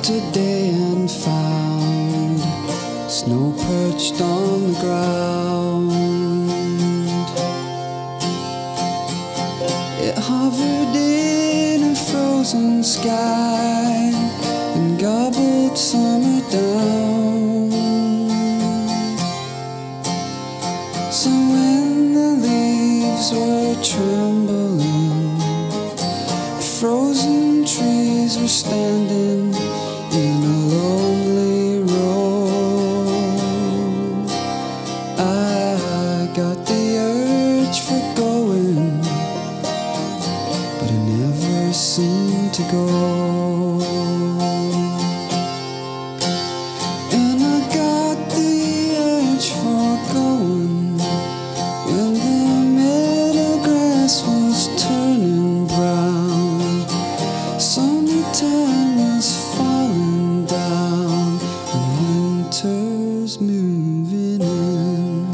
today and found snow perched on the ground. It hovered in a frozen sky and gobbled summer down. So when the leaves were trembling, frozen trees were standing in a lonely row. I got the urge for going, but I never seemed to go. And I got the urge for going when the meadow grass was turning brown. Summertime was falling down and winter's moving in.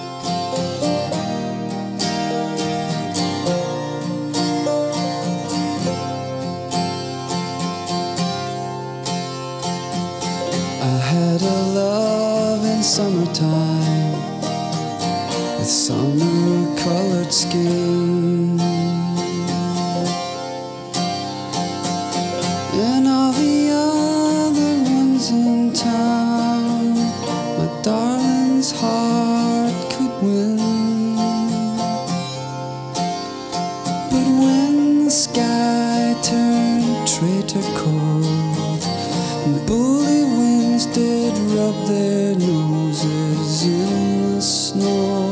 I had a love in summertime with summer-colored skin, and all the other ones in town my darling's heart could win. But when the sky turned traitor cold and bully winds did rub their noses in the snow,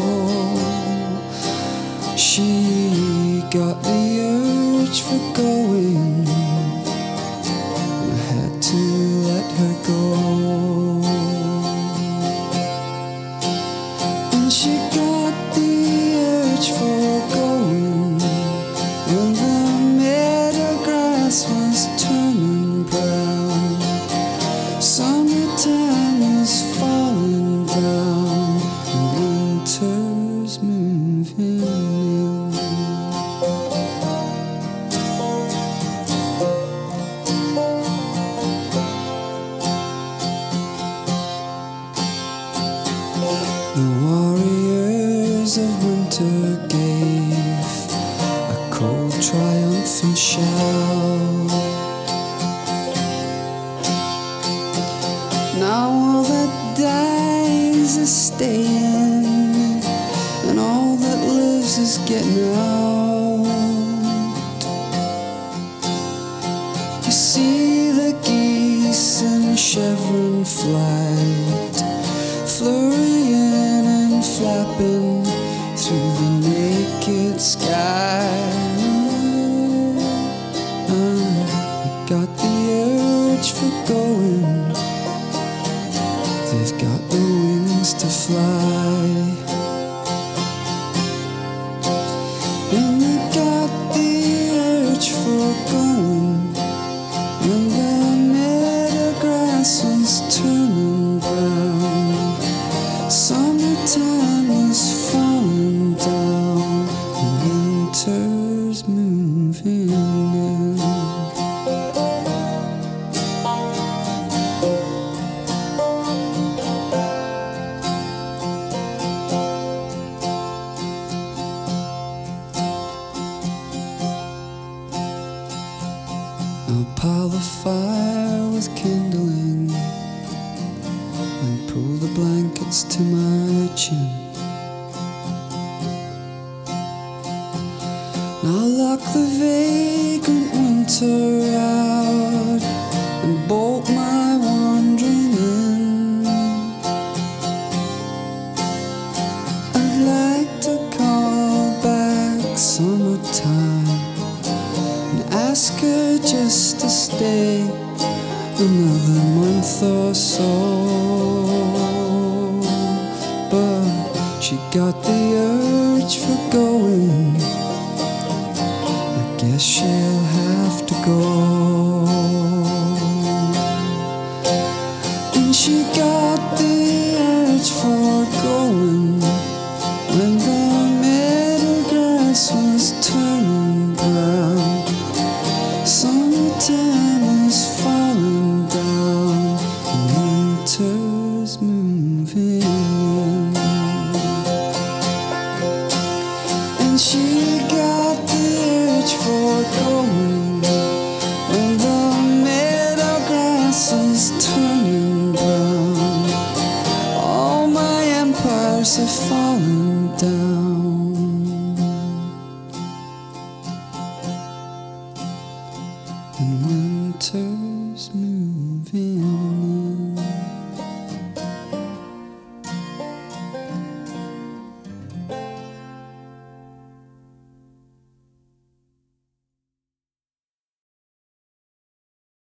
she got the urge for going. I had to let her go. And she got the urge for going when the meadow grass was turning brown. Summertime was falling down and winter's moving in. The warriors of winter gave a cold triumphant shout. Now all that dies is staying, and all that lives is getting out. You see the geese in chevron flight, flurrying and flapping through the naked sky. I got the urge for going, they've got the wings to fly. And I got the urge for going when the meadow grass was turning brown. Summertime was falling down and winter's moving in. I'll pile the fire with kindling and pull the blankets to my chin. And I'll lock the vagrant winter out and bolt my wandering in. I'd like to call back summertime and ask her just to stay another month or so, but she got the urge for going. I guess she'll have to go. And she got the urge for going when the meadow grass was turning brown. Summertime is falling going when the meadow grass is turning brown. All my empires have fallen down. And